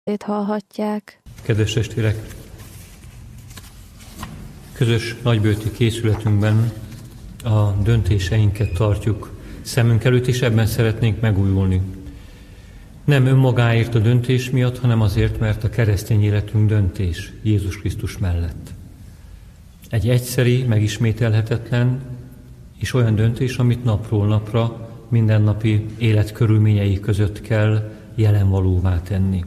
hallhatják. Kedves testvérek! Közös nagybőti készületünkben a döntéseinket tartjuk szemünk előtt, és ebben szeretnénk megújulni. Nem önmagáért a döntés miatt, hanem azért, mert a keresztény életünk döntés Jézus Krisztus mellett. Egy egyszeri, megismételhetetlen és olyan döntés, amit napról napra, mindennapi élet körülményei között kell jelenvalóvá tenni.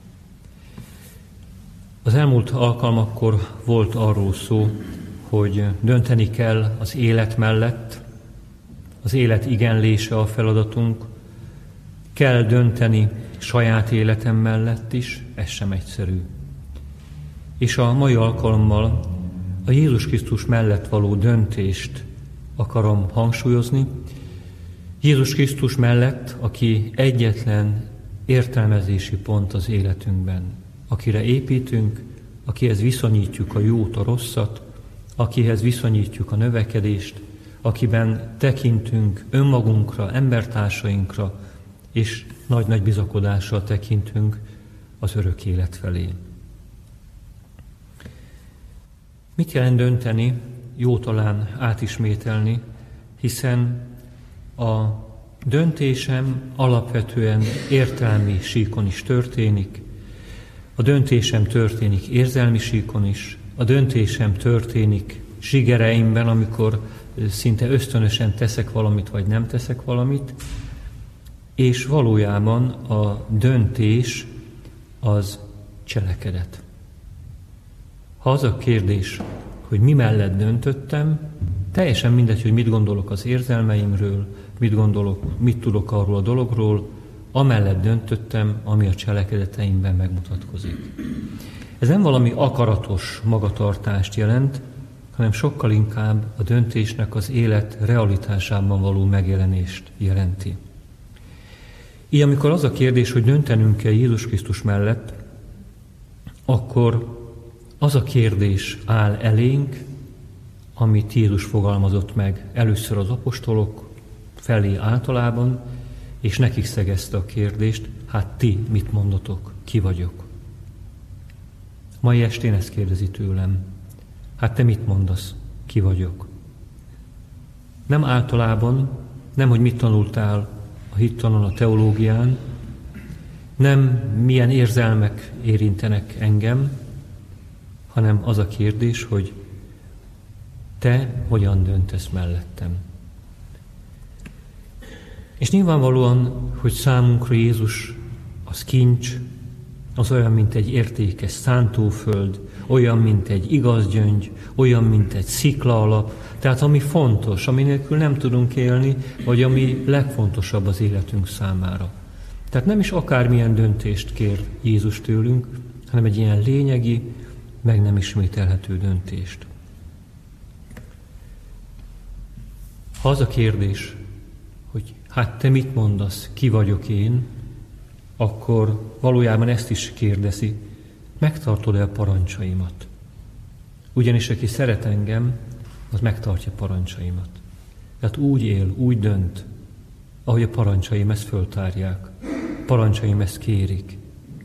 Az elmúlt alkalmakkor volt arról szó, hogy dönteni kell az élet mellett, az élet igenlése a feladatunk, kell dönteni saját életem mellett is, ez sem egyszerű. És a mai alkalommal a Jézus Krisztus mellett való döntést akarom hangsúlyozni. Jézus Krisztus mellett, aki egyetlen értelmezési pont az életünkben, akire építünk, akihez viszonyítjuk a jót, a rosszat, akihez viszonyítjuk a növekedést, akiben tekintünk önmagunkra, embertársainkra, és nagy-nagy bizakodással tekintünk az örök élet felé. Mit jelent dönteni? Jó talán átismételni, hiszen a döntésem alapvetően értelmi síkon is történik, a döntésem történik érzelmi síkon is, a döntésem történik zsigereimben, amikor szinte ösztönösen teszek valamit, vagy nem teszek valamit, és valójában a döntés az cselekedet. Ha az a kérdés, hogy mi mellett döntöttem, teljesen mindegy, hogy mit gondolok az érzelmeimről, mit tudok arról a dologról, amellett döntöttem, ami a cselekedeteimben megmutatkozik. Ez nem valami akaratos magatartást jelent, hanem sokkal inkább a döntésnek az élet realitásában való megjelenést jelenti. Így amikor az a kérdés, hogy döntenünk kell Jézus Krisztus mellett, akkor az a kérdés áll elénk, amit Jézus fogalmazott meg először az apostolok felé általában, és nekik szegezte a kérdést, hát ti mit mondotok, ki vagyok? Mai estén ezt kérdezi tőlem, hát te mit mondasz, ki vagyok? Nem általában, nem hogy mit tanultál a hittanon, a teológián, nem milyen érzelmek érintenek engem, hanem az a kérdés, hogy te hogyan döntesz mellettem. És nyilvánvalóan, hogy számunkra Jézus az kincs, az olyan, mint egy értékes szántóföld, olyan, mint egy igaz gyöngy, olyan, mint egy sziklaalap, tehát ami fontos, ami nélkül nem tudunk élni, vagy ami legfontosabb az életünk számára. Tehát nem is akármilyen döntést kér Jézus tőlünk, hanem egy ilyen lényegi, meg nem ismételhető döntést. Ha az a kérdés, hogy hát te mit mondasz, ki vagyok én, akkor valójában ezt is kérdezi, megtartod-e a parancsaimat? Ugyanis aki szeret engem, az megtartja parancsaimat. Tehát úgy él, úgy dönt, ahogy a parancsaim ezt föltárják, parancsaim ezt kérik.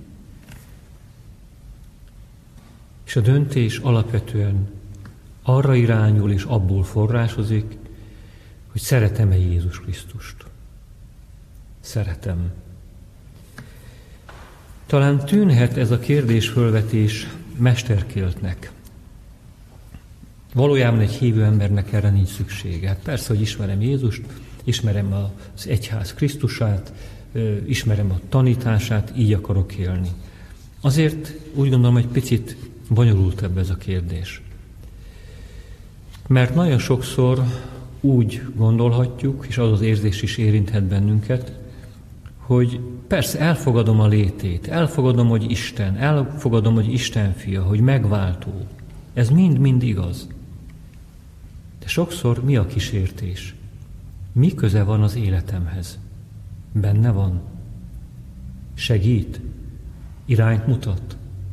És a döntés alapvetően arra irányul és abból forrásozik, hogy szeretem-e Jézus Krisztust. Szeretem. Talán tűnhet ez a kérdésfölvetés mesterkéltnek. Valójában egy hívő embernek erre nincs szüksége. Persze, hogy ismerem Jézust, ismerem az egyház Krisztusát, ismerem a tanítását, így akarok élni. Azért úgy gondolom, hogy picit bonyolultabb ez a kérdés. Mert nagyon sokszor úgy gondolhatjuk, és az az érzés is érinthet bennünket, hogy persze elfogadom a létét, elfogadom, hogy Isten, elfogadom, hogy Isten fia, hogy megváltó. Ez mind-mind igaz. De sokszor mi a kísértés? Mi köze van az életemhez? Benne van? Segít? Irányt mutat?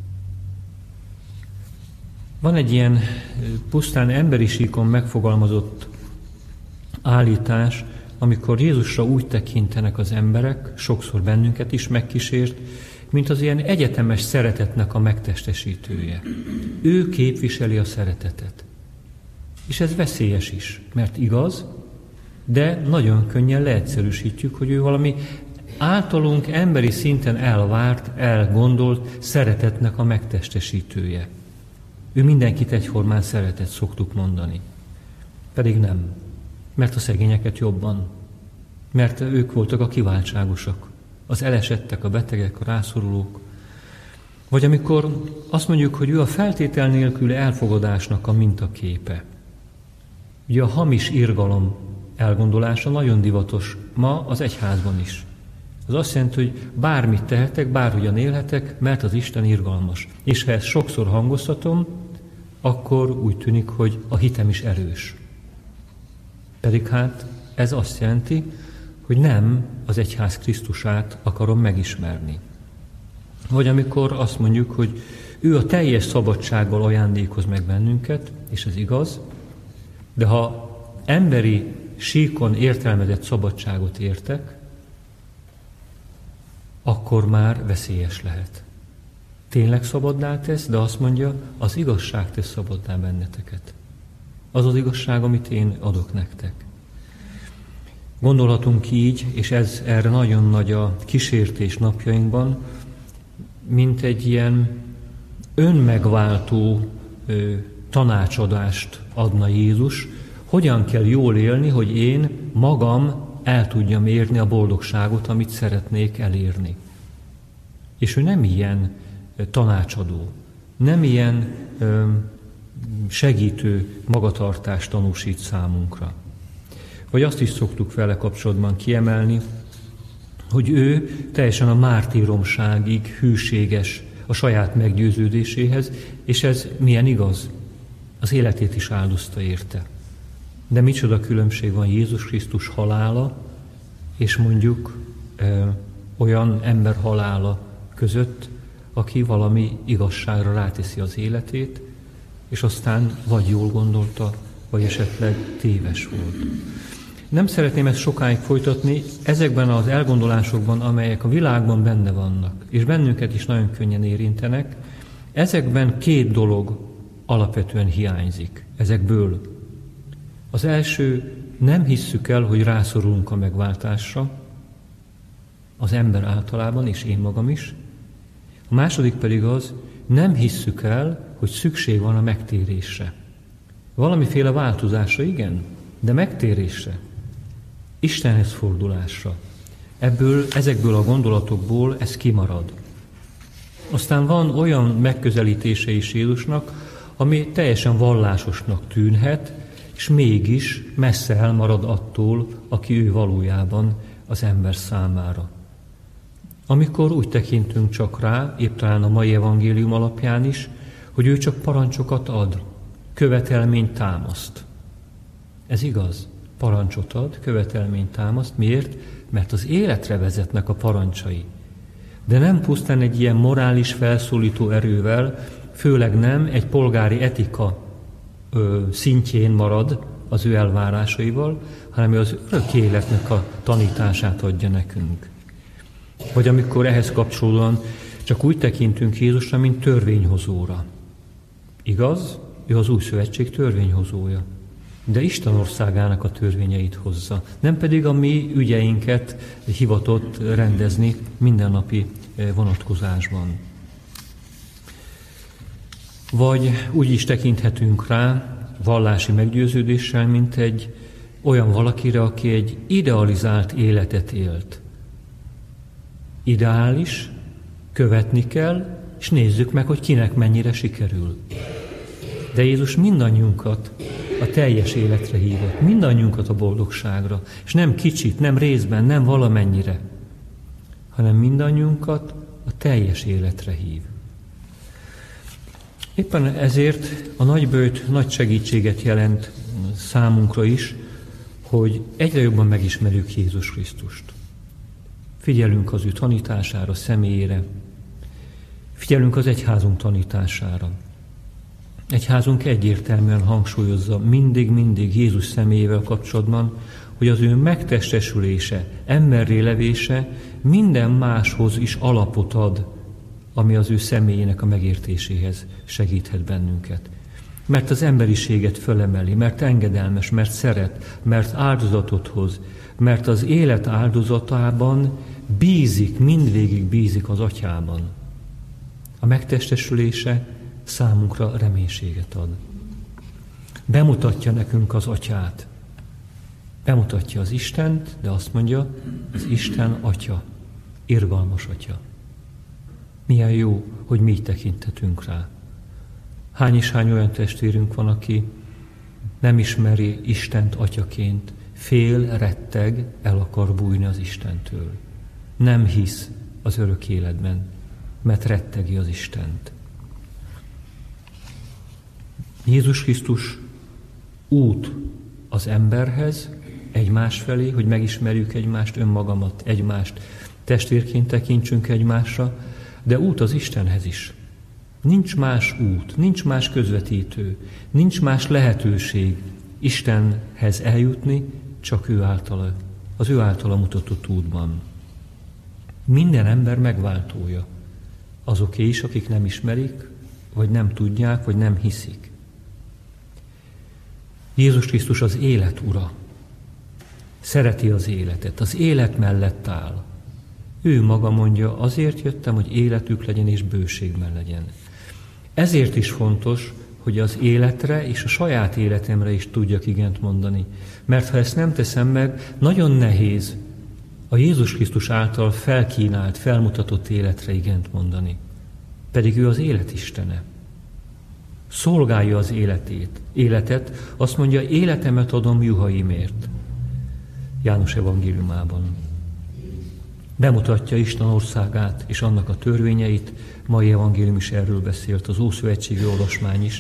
Van egy ilyen pusztán emberi síkon megfogalmazott állítás, amikor Jézusra úgy tekintenek az emberek, sokszor bennünket is megkísért, mint az ilyen egyetemes szeretetnek a megtestesítője. Ő képviseli a szeretetet. És ez veszélyes is, mert igaz, de nagyon könnyen leegyszerűsítjük, hogy ő valami általunk emberi szinten elvárt, elgondolt szeretetnek a megtestesítője. Ő mindenkit egyformán szeretett, szoktuk mondani. Pedig nem, mert a szegényeket jobban, mert ők voltak a kiváltságosak, az elesettek, a betegek, a rászorulók. Vagy amikor azt mondjuk, hogy ő a feltétel nélküli elfogadásnak a mintaképe. Ugye a hamis irgalom elgondolása nagyon divatos ma az egyházban is. Az azt jelenti, hogy bármit tehetek, bárhogyan élhetek, mert az Isten irgalmas. És ha ezt sokszor hangoztatom, akkor úgy tűnik, hogy a hitem is erős. Pedig hát ez azt jelenti, hogy nem az egyház Krisztusát akarom megismerni. Vagy amikor azt mondjuk, hogy ő a teljes szabadsággal ajándékoz meg bennünket, és ez igaz, de ha emberi síkon értelmezett szabadságot értek, akkor már veszélyes lehet. Tényleg szabaddá tesz, de azt mondja, az igazság tesz szabaddá benneteket. Az az igazság, amit én adok nektek. Gondolhatunk így, és ez erre nagyon nagy a kísértés napjainkban, mint egy ilyen önmegváltó tanácsadást adna Jézus, hogyan kell jól élni, hogy én magam el tudjam érni a boldogságot, amit szeretnék elérni. És ő nem ilyen tanácsadó, nem ilyen segítő magatartást tanúsít számunkra. Vagy azt is szoktuk vele kapcsolatban kiemelni, hogy ő teljesen a mártíromságig hűséges a saját meggyőződéséhez, és ez milyen igaz? Az életét is áldozta érte. De micsoda különbség van Jézus Krisztus halála, és mondjuk olyan ember halála között, aki valami igazságra ráteszi az életét, és aztán vagy jól gondolta, vagy esetleg téves volt. Nem szeretném ezt sokáig folytatni, ezekben az elgondolásokban, amelyek a világban benne vannak, és bennünket is nagyon könnyen érintenek, ezekben két dolog alapvetően hiányzik ezekből. Az első, nem hisszük el, hogy rászorulunk a megváltásra, az ember általában, és én magam is. A második pedig az, nem hisszük el, hogy szükség van a megtérésre. Valamiféle változásra, igen, de megtérésre, Istenhez fordulásra. Ezekből a gondolatokból ez kimarad. Aztán van olyan megközelítése is Jézusnak, ami teljesen vallásosnak tűnhet, és mégis messze elmarad attól, aki ő valójában az ember számára. Amikor úgy tekintünk csak rá, épp talán a mai evangélium alapján is, hogy ő csak parancsokat ad, követelményt támaszt. Ez igaz, parancsot ad, követelményt támaszt. Miért? Mert az életre vezetnek a parancsai. De nem pusztán egy ilyen morális felszólító erővel, főleg nem egy polgári etika szintjén marad az ő elvárásaival, hanem az örök életnek a tanítását adja nekünk. Vagy amikor ehhez kapcsolódóan csak úgy tekintünk Jézusra, mint törvényhozóra. Igaz, ő az új szövetség törvényhozója, de Isten országának a törvényeit hozza, nem pedig a mi ügyeinket hivatott rendezni mindennapi vonatkozásban. Vagy úgy is tekinthetünk rá, vallási meggyőződéssel, mint egy olyan valakire, aki egy idealizált életet élt. Ideális, követni kell, és nézzük meg, hogy kinek mennyire sikerül. De Jézus mindannyiunkat a teljes életre hívott, mindannyiunkat a boldogságra, és nem kicsit, nem részben, nem valamennyire, hanem mindannyiunkat a teljes életre hív. Éppen ezért a nagyböjt nagy segítséget jelent számunkra is, hogy egyre jobban megismerjük Jézus Krisztust. Figyelünk az ő tanítására, személyére, figyelünk az egyházunk tanítására. Egyházunk egyértelműen hangsúlyozza mindig Jézus személyével kapcsolatban, hogy az ő megtestesülése, emberré levése minden máshoz is alapot ad ami az ő személyének a megértéséhez segíthet bennünket. Mert az emberiséget fölemeli, mert engedelmes, mert szeret, mert áldozatot hoz, mert az élet áldozatában bízik, mindvégig bízik az Atyában. A megtestesülése számunkra reménységet ad. Bemutatja nekünk az Atyát. Bemutatja az Istent, de azt mondja, az Isten Atya, irgalmas Atya. Milyen jó, hogy mi így tekintetünk rá. Hány és hány olyan testvérünk van, aki nem ismeri Istent Atyaként, fél, retteg, el akar bújni az Istentől. Nem hisz az örök életben, mert rettegi az Istent. Jézus Krisztus út az emberhez, egymás felé, hogy megismerjük egymást, önmagamat, egymást, testvérként tekintsünk egymásra, de út az Istenhez is. Nincs más út, nincs más közvetítő, nincs más lehetőség Istenhez eljutni, csak ő általa, az ő általa mutatott útban. Minden ember megváltója. Azoké is, akik nem ismerik, vagy nem tudják, vagy nem hiszik. Jézus Krisztus az élet ura. Szereti az életet, az élet mellett áll. Ő maga mondja, azért jöttem, hogy életük legyen és bőségben legyen. Ezért is fontos, hogy az életre és a saját életemre is tudjak igent mondani. Mert ha ezt nem teszem meg, nagyon nehéz a Jézus Krisztus által felkínált, felmutatott életre igent mondani. Pedig ő az élet Istene. Szolgálja az életet, azt mondja, életemet adom juhaimért. János evangéliumában. Bemutatja Isten országát és annak a törvényeit, mai evangélium is erről beszélt, az ószövetségi olvasmány is.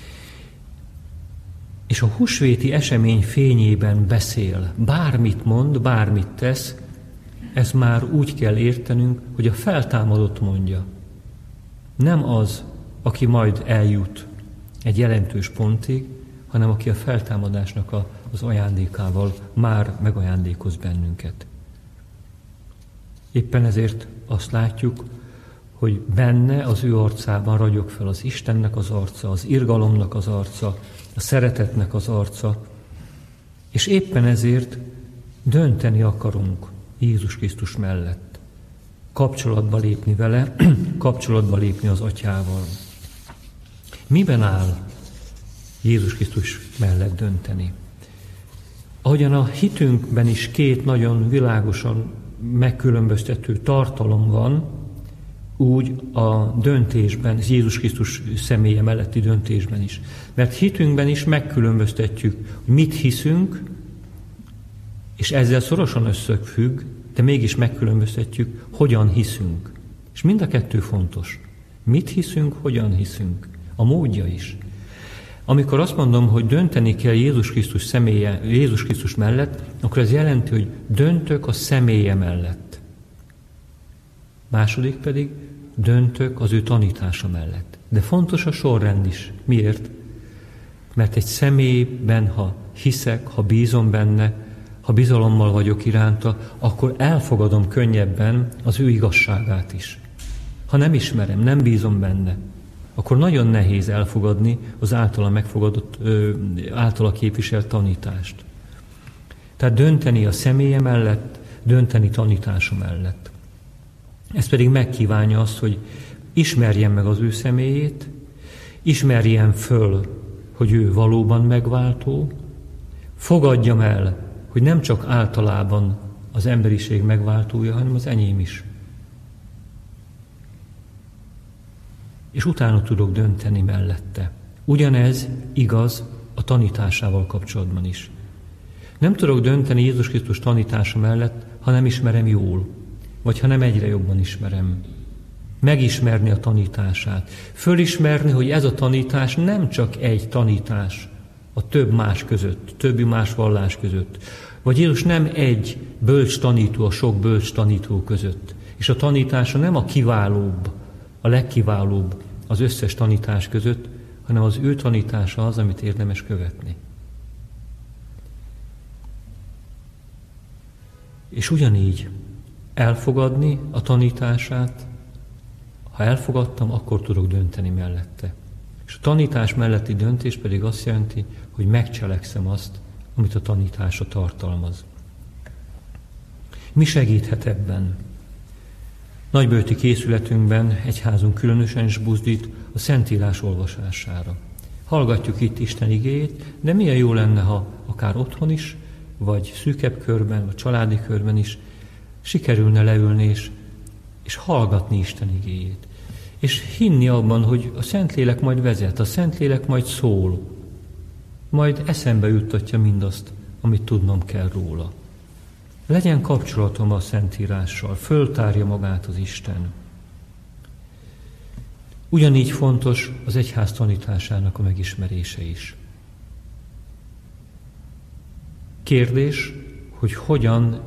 És a húsvéti esemény fényében beszél, bármit mond, bármit tesz, ez már úgy kell értenünk, hogy a feltámadott mondja. Nem az, aki majd eljut egy jelentős pontig, hanem aki a feltámadásnak az ajándékával már megajándékoz bennünket. Éppen ezért azt látjuk, hogy benne, az ő arcában ragyog fel az Istennek az arca, az irgalomnak az arca, a szeretetnek az arca, és éppen ezért dönteni akarunk Jézus Krisztus mellett. Kapcsolatba lépni vele, kapcsolatba lépni az Atyával. Miben áll Jézus Krisztus mellett dönteni? Ahogyan a hitünkben is két nagyon világosan megkülönböztető tartalom van, úgy a döntésben, Jézus Krisztus személye melletti döntésben is. Mert hitünkben is megkülönböztetjük, mit hiszünk, és ezzel szorosan összefügg, de mégis megkülönböztetjük, hogyan hiszünk. És mind a kettő fontos. Mit hiszünk, hogyan hiszünk. A módja is. Amikor azt mondom, hogy dönteni kell Jézus Krisztus személye, Jézus Krisztus mellett, akkor ez jelenti, hogy döntök a személye mellett. Második pedig döntök az ő tanítása mellett. De fontos a sorrend is. Miért? Mert egy személyben, ha hiszek, ha bízom benne, ha bizalommal vagyok iránta, akkor elfogadom könnyebben az ő igazságát is. Ha nem ismerem, nem bízom benne, akkor nagyon nehéz elfogadni az általa megfogadott, általa képviselt tanítást. Tehát dönteni a személye mellett, dönteni tanítása mellett. Ez pedig megkívánja azt, hogy ismerjem meg az ő személyét, ismerjem föl, hogy ő valóban megváltó, fogadjam el, hogy nem csak általában az emberiség megváltója, hanem az enyém is. És utána tudok dönteni mellette. Ugyanez igaz a tanításával kapcsolatban is. Nem tudok dönteni Jézus Krisztus tanítása mellett, ha nem ismerem jól, vagy ha nem egyre jobban ismerem. Megismerni a tanítását. Fölismerni, hogy ez a tanítás nem csak egy tanítás a több más között, többi más vallás között. Vagy Jézus nem egy bölcs tanító a sok bölcs tanító között. És a tanítása nem a kiválóbb, a legkiválóbb az összes tanítás között, hanem az ő tanítása az, amit érdemes követni. És ugyanígy elfogadni a tanítását, Ha elfogadtam, akkor tudok dönteni mellette. És a tanítás melletti döntés pedig azt jelenti, hogy megcselekszem azt, amit a tanítása tartalmaz. Mi segíthet ebben? Nagyböjti készületünkben egyházunk különösen is buzdít a Szentírás olvasására. Hallgatjuk itt Isten igéjét, de milyen jó lenne, ha akár otthon is, vagy szűkebb körben, vagy családi körben is sikerülne leülni és hallgatni Isten igéjét. És hinni abban, hogy a Szentlélek majd vezet, a Szentlélek majd szól, majd eszembe juttatja mindazt, amit tudnom kell róla. Legyen kapcsolatom a Szentírással, föltárja magát az Isten. Ugyanígy fontos az egyház tanításának a megismerése is. Kérdés, hogy hogyan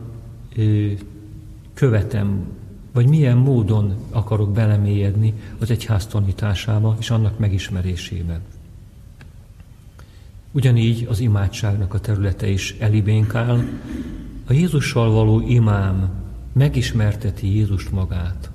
követem, vagy milyen módon akarok belemélyedni az egyház tanításába és annak megismerésébe. Ugyanígy az imádságnak a területe is elibénk áll. A Jézussal való imám megismerteti Jézust magát.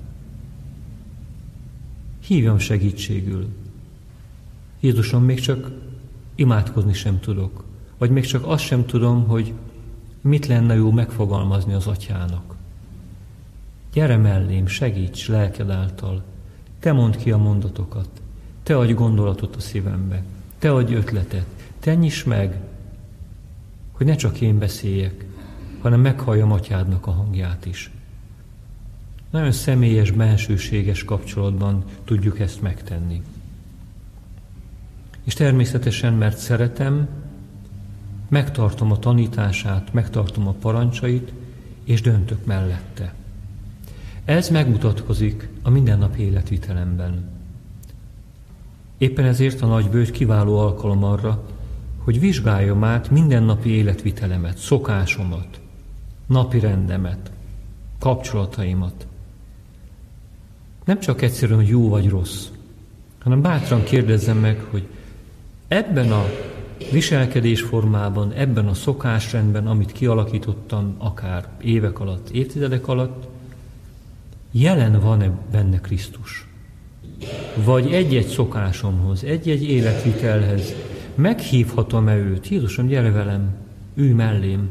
Hívjam segítségül. Jézusom, még csak imádkozni sem tudok, vagy még csak azt sem tudom, hogy mit lenne jó megfogalmazni az Atyának. Gyere mellém, segíts lelked által, te mondd ki a mondatokat, te adj gondolatot a szívembe, te adj ötletet, te nyisd meg, hogy ne csak én beszéljek, hanem meghalljam Atyádnak a hangját is. Nagyon személyes, bensőséges kapcsolatban tudjuk ezt megtenni. És természetesen, mert szeretem, megtartom a tanítását, megtartom a parancsait, és döntök mellette. Ez megmutatkozik a mindennapi életvitelemben. Éppen ezért a nagyböjt kiváló alkalom arra, hogy vizsgáljam át mindennapi életvitelemet, szokásomat, napi rendemet, kapcsolataimat. Nem csak egyszerűen, hogy jó vagy rossz, hanem bátran kérdezzem meg, hogy ebben a viselkedésformában, ebben a szokásrendben, amit kialakítottam akár évek alatt, évtizedek alatt, jelen van-e benne Krisztus? Vagy egy-egy szokásomhoz, egy-egy életvitelhez meghívhatom-e őt? Jézusom, gyere velem, ülj mellém.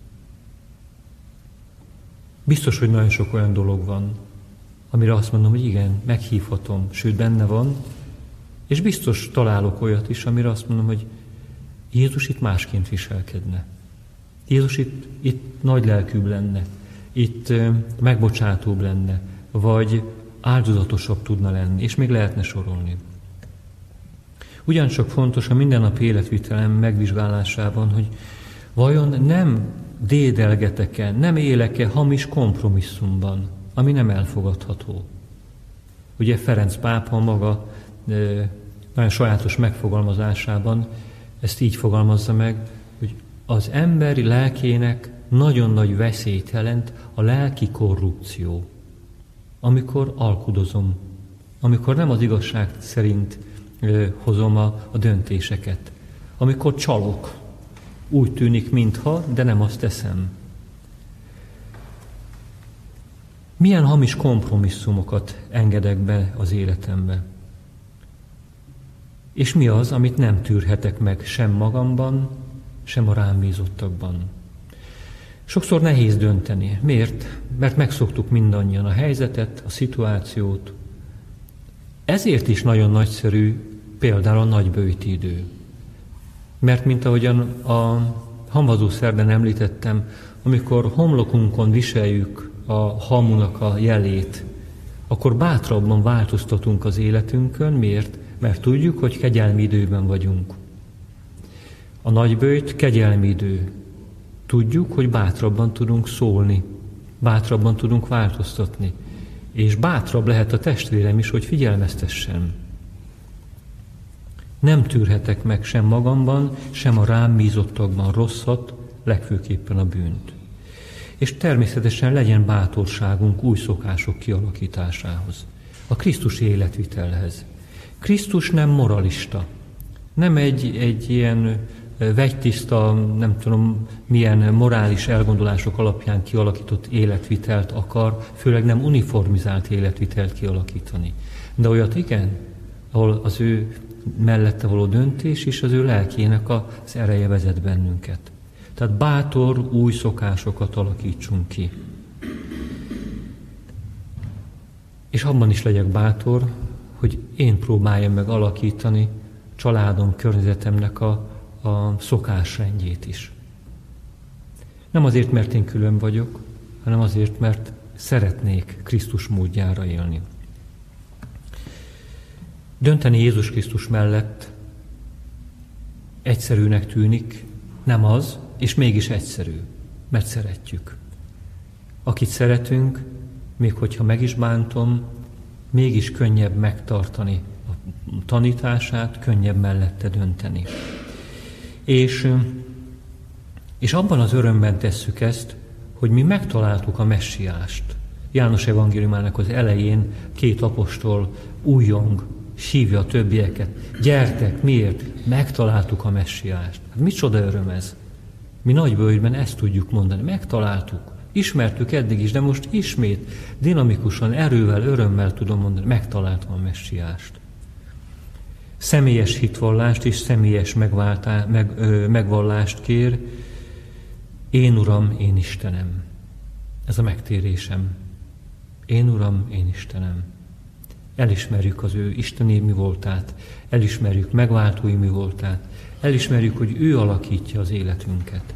Biztos, hogy nagyon sok olyan dolog van, amire azt mondom, hogy igen, meghívhatom, sőt benne van, és biztos találok olyat is, amire azt mondom, hogy Jézus itt másként viselkedne. Jézus itt nagy lelkűbb lenne, itt megbocsátóbb lenne, vagy áldozatosabb tudna lenni, és még lehetne sorolni. Ugyancsak fontos a mindennapi életvitelem megvizsgálásában, hogy vajon nem dédelgetek-e, nem élek-e hamis kompromisszumban, ami nem elfogadható. Ugye Ferenc pápa maga nagyon sajátos megfogalmazásában ezt így fogalmazza meg, hogy az emberi lelkének nagyon nagy veszélyt jelent a lelki korrupció. Amikor alkudozom, amikor nem az igazság szerint hozom a döntéseket, amikor csalok, úgy tűnik, mintha, de nem azt teszem. Milyen hamis kompromisszumokat engedek be az életembe? És mi az, amit nem tűrhetek meg sem magamban, sem a rám bízottakban? Sokszor nehéz dönteni. Miért? Mert megszoktuk mindannyian a helyzetet, a szituációt. Ezért is nagyon nagyszerű például a nagyböjti idő. Mert mint ahogyan a hamvazó szerdán említettem, amikor homlokunkon viseljük a hamunak a jelét, akkor bátrabban változtatunk az életünkön. Miért? Mert tudjuk, hogy kegyelmi időben vagyunk. A nagyböjt kegyelmi idő. Tudjuk, hogy bátrabban tudunk szólni, bátrabban tudunk változtatni, és bátrabb lehet a testvérem is, hogy figyelmeztessen. Nem tűrhetek meg sem magamban, sem a rám bízottakban rosszat, legfőképpen a bűnt. És természetesen legyen bátorságunk új szokások kialakításához, a Krisztusi életvitelhez. Krisztus nem moralista, nem egy ilyen vegytiszta, nem tudom milyen morális elgondolások alapján kialakított életvitelt akar, főleg nem uniformizált életvitelt kialakítani. De olyat igen, ahol az ő mellette való döntés és az ő lelkének az ereje vezet bennünket. Tehát bátor, új szokásokat alakítsunk ki. És abban is legyek bátor, hogy én próbáljam meg alakítani családom, környezetemnek a szokásrendjét is. Nem azért, mert én külön vagyok, hanem azért, mert szeretnék Krisztus módjára élni. Dönteni Jézus Krisztus mellett egyszerűnek tűnik, nem az, és mégis egyszerű, mert szeretjük. Akit szeretünk, még hogyha meg is bántom, mégis könnyebb megtartani a tanítását, könnyebb mellette dönteni. És abban az örömben tesszük ezt, hogy mi megtaláltuk a messiást. János evangéliumának az elején 2 apostol újjong, hívja a többieket. Gyertek, miért? Megtaláltuk a messiást. Hát micsoda öröm ez? Mi Nagybölgyben ezt tudjuk mondani. Megtaláltuk. Ismertük eddig is, de most ismét dinamikusan, erővel, örömmel tudom mondani, megtaláltam a messiást. Személyes hitvallást és személyes megvallást kér. Én Uram, én Istenem. Ez a megtérésem. Én Uram, én Istenem. Elismerjük az ő isteni mi voltát, elismerjük megváltói mi voltát, elismerjük, hogy ő alakítja az életünket.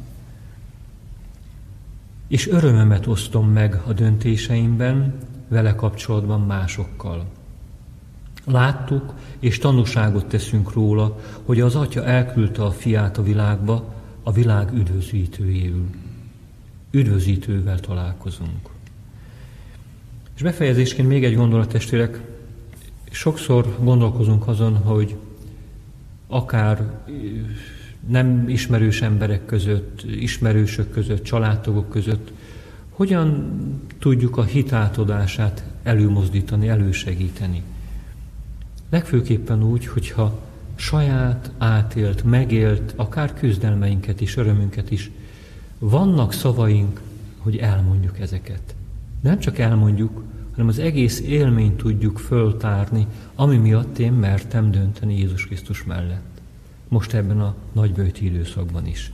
És örömömet osztom meg a döntéseimben, vele kapcsolatban másokkal. Láttuk, és tanúságot teszünk róla, hogy az Atya elküldte a Fiát a világba, a világ üdvözítőjéül. Üdvözítővel találkozunk. És befejezésként még egy gondolat, testvérek. Sokszor gondolkozunk azon, hogy akár nem ismerős emberek között, ismerősök között, családtagok között, hogyan tudjuk a hit átadását előmozdítani, elősegíteni. Legfőképpen úgy, hogyha saját, átélt, megélt, akár küzdelmeinket is, örömünket is, vannak szavaink, hogy elmondjuk ezeket. De nem csak elmondjuk, hanem az egész élményt tudjuk föltárni, ami miatt én mertem dönteni Jézus Krisztus mellett. Most ebben a nagyböjti időszakban is.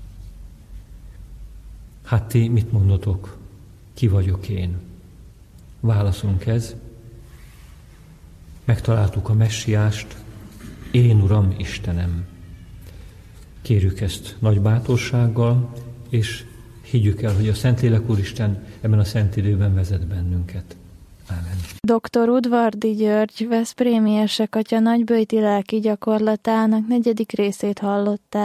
Hát ti mit mondotok? Ki vagyok én? Válaszunk ez. Megtaláltuk a messiást. Én Uram, Istenem. Kérjük ezt nagy bátorsággal, és higgyük el, hogy a Szentlélek Úristen ebben a szent időben vezet bennünket. Ámen. Dr. Udvardy György, veszprémi Esekatya nagyböjti lelki gyakorlatának 4. részét hallották.